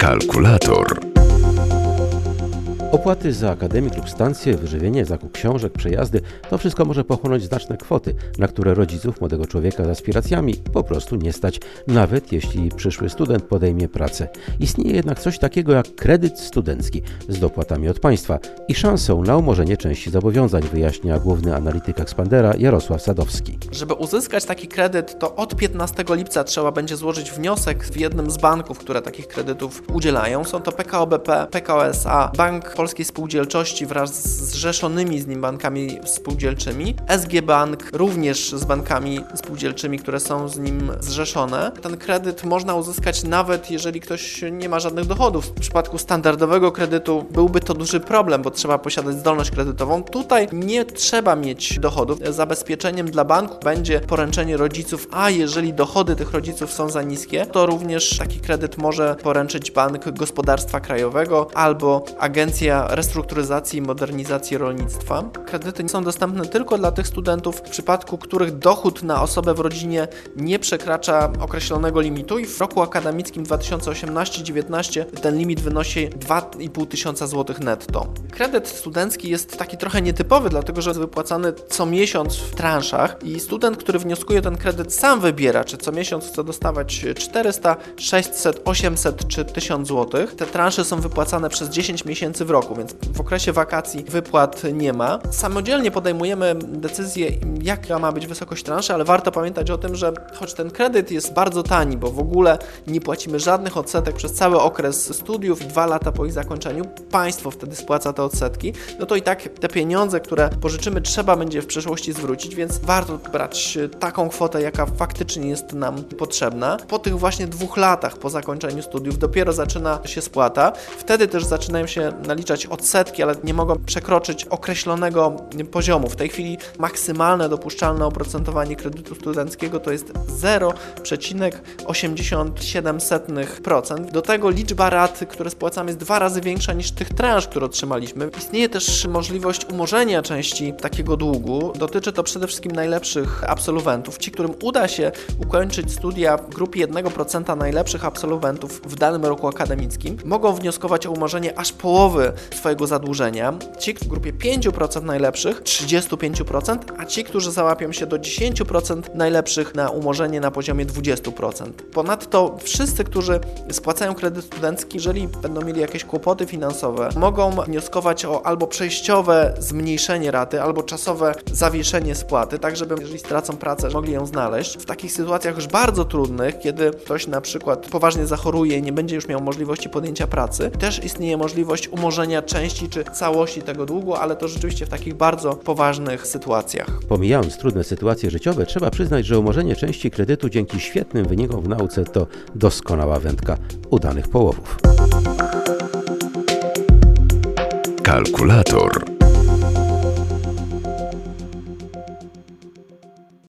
Kalkulator. Opłaty za akademik lub stację, wyżywienie, zakup książek, przejazdy – to wszystko może pochłonąć znaczne kwoty, na które rodziców młodego człowieka z aspiracjami po prostu nie stać, nawet jeśli przyszły student podejmie pracę. Istnieje jednak coś takiego jak kredyt studencki z dopłatami od państwa i szansą na umorzenie części zobowiązań, wyjaśnia główny analityk Expandera Jarosław Sadowski. Żeby uzyskać taki kredyt, to od 15 lipca trzeba będzie złożyć wniosek w jednym z banków, które takich kredytów udzielają. Są to PKO BP, PKO SA, Bank Polskiej Spółdzielczości wraz z zrzeszonymi z nim bankami spółdzielczymi, SG Bank również z bankami spółdzielczymi, które są z nim zrzeszone. Ten kredyt można uzyskać nawet jeżeli ktoś nie ma żadnych dochodów. W przypadku standardowego kredytu byłby to duży problem, bo trzeba posiadać zdolność kredytową. Tutaj nie trzeba mieć dochodów. Zabezpieczeniem dla banku będzie poręczenie rodziców, a jeżeli dochody tych rodziców są za niskie, to również taki kredyt może poręczyć Bank Gospodarstwa Krajowego albo Agencja Restrukturyzacji i Modernizacji Rolnictwa. Kredyty są dostępne tylko dla tych studentów, w przypadku których dochód na osobę w rodzinie nie przekracza określonego limitu i w roku akademickim 2018-19 ten limit wynosi 2,5 tysiąca złotych netto. Kredyt studencki jest taki trochę nietypowy, dlatego że jest wypłacany co miesiąc w transzach i student, który wnioskuje ten kredyt, sam wybiera, czy co miesiąc chce dostawać 400, 600, 800 czy 1000 złotych. Te transze są wypłacane przez 10 miesięcy w roku, więc w okresie wakacji wypłat nie ma. Samodzielnie podejmujemy decyzję, jaka ma być wysokość transzy, ale warto pamiętać o tym, że choć ten kredyt jest bardzo tani, bo w ogóle nie płacimy żadnych odsetek przez cały okres studiów i 2 lata po ich zakończeniu, państwo wtedy spłaca te odsetki, no to i tak te pieniądze, które pożyczymy, trzeba będzie w przyszłości zwrócić, więc warto brać taką kwotę, jaka faktycznie jest nam potrzebna. Po tych właśnie 2 latach po zakończeniu studiów dopiero zaczyna się spłata. Wtedy też zaczynają się naliczać odsetki, ale nie mogą przekroczyć określonego poziomu. W tej chwili maksymalne dopuszczalne kredytu studenckiego to jest 0,87%. Do tego liczba rat, które spłacamy, jest 2 razy większa niż tych transz, które otrzymaliśmy. Istnieje też możliwość umorzenia części takiego długu. Dotyczy to przede wszystkim najlepszych absolwentów. Ci, którym uda się ukończyć studia w grupie 1% najlepszych absolwentów w danym roku akademickim, mogą wnioskować o umorzenie aż połowy swojego zadłużenia. Ci w grupie 5% najlepszych 35%, a ci, którzy załapią się do 10% najlepszych na umorzenie na poziomie 20%. Ponadto wszyscy, którzy spłacają kredyt studencki, jeżeli będą mieli jakieś kłopoty finansowe, mogą wnioskować o albo przejściowe zmniejszenie raty, albo czasowe zawieszenie spłaty, tak żeby jeżeli stracą pracę, mogli ją znaleźć. W takich sytuacjach już bardzo trudnych, kiedy ktoś na przykład poważnie zachoruje i nie będzie już miał możliwości podjęcia pracy, też istnieje możliwość umorzenia części czy całości tego długu, ale to rzeczywiście w takich bardzo poważnych sytuacjach. Pomijając trudne sytuacje życiowe, trzeba przyznać, że umorzenie części kredytu dzięki świetnym wynikom w nauce to doskonała wędka udanych połowów. Kalkulator.